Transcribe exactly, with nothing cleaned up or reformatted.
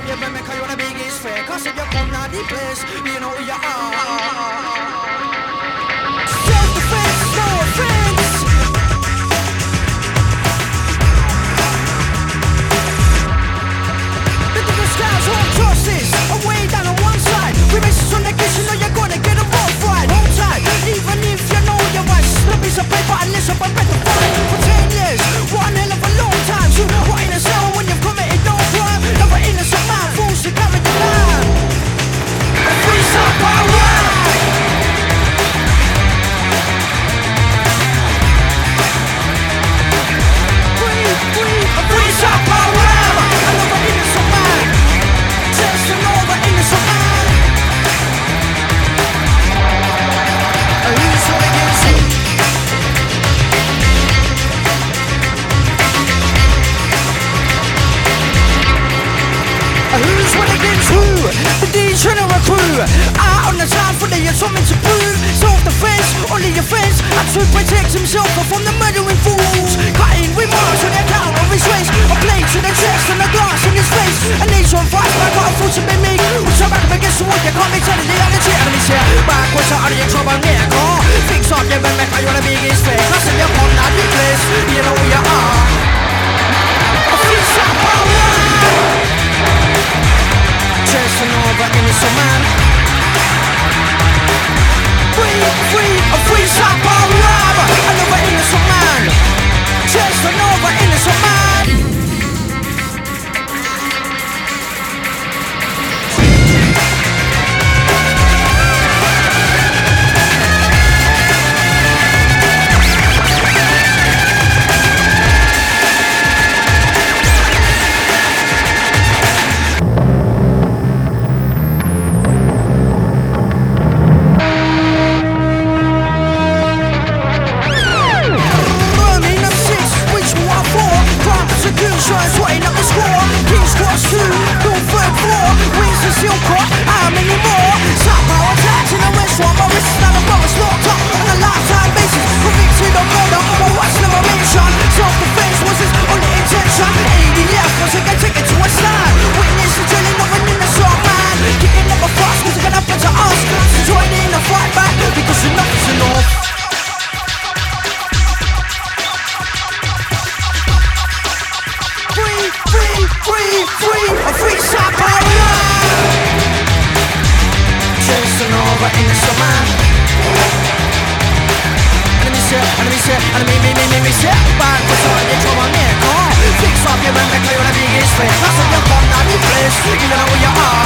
up your limit, cause you wanna be is fair. Cause if you come down the place, you know who you are. Self-defense, no offense. The different styles, home justice, away down on one side. We miss on the kiss, you know you're gonna get a rough ride. Hold tight, even if you know you're right. Slip piece of paper and listen, but better fight. For ten years, one hell of a long time. You know what in a cell when you've committed no crime. Never innocent man, fools to carry the line. Free some power. Free, free, free some power. Another innocent man. Just another innocent man. Who's what against you? Who's what against who? The degenerate crew. Out on the town for the something to prove. Self-defense, only your friends. And to protect himself from the murdering fools. Cutting remarks on the account of his race. A blade to the chest and a glass in his face. A nation fights back out for to be me. Which I'm back up against the wall, you can't be telling the other shit. Enemies here, backwards out of your trouble, get a car. Fix up your limit, cause you wanna be his fair. Cause if you come down the place, you know who you are. Fix up power. Just another innocent man. Free, free, a free shot bar rob. Another innocent man. Just another innocent man. Sweating up the score, King's Cross two, Bill third floor, wings and steel cut, how many more? Top power attacks in the restaurant, my wrist is not a promise, locked up on a lifetime basis, convicted of murder, but what's never mentioned? Self-defense was his only intention, A D F was a guy taken to a side, witness the drilling of an innocent man, kicking up a fuss cause it can happen to us, so join in the fight back, because enough is enough. Free, free, a free shot power. Just another innocent man. Enemy shit, enemy shit, enemy, me, me, me, me, shit. Back, what's on your trouble, near car. Fix up your man, make you wanna be his face. That's what you're from, not your place. You know who you are.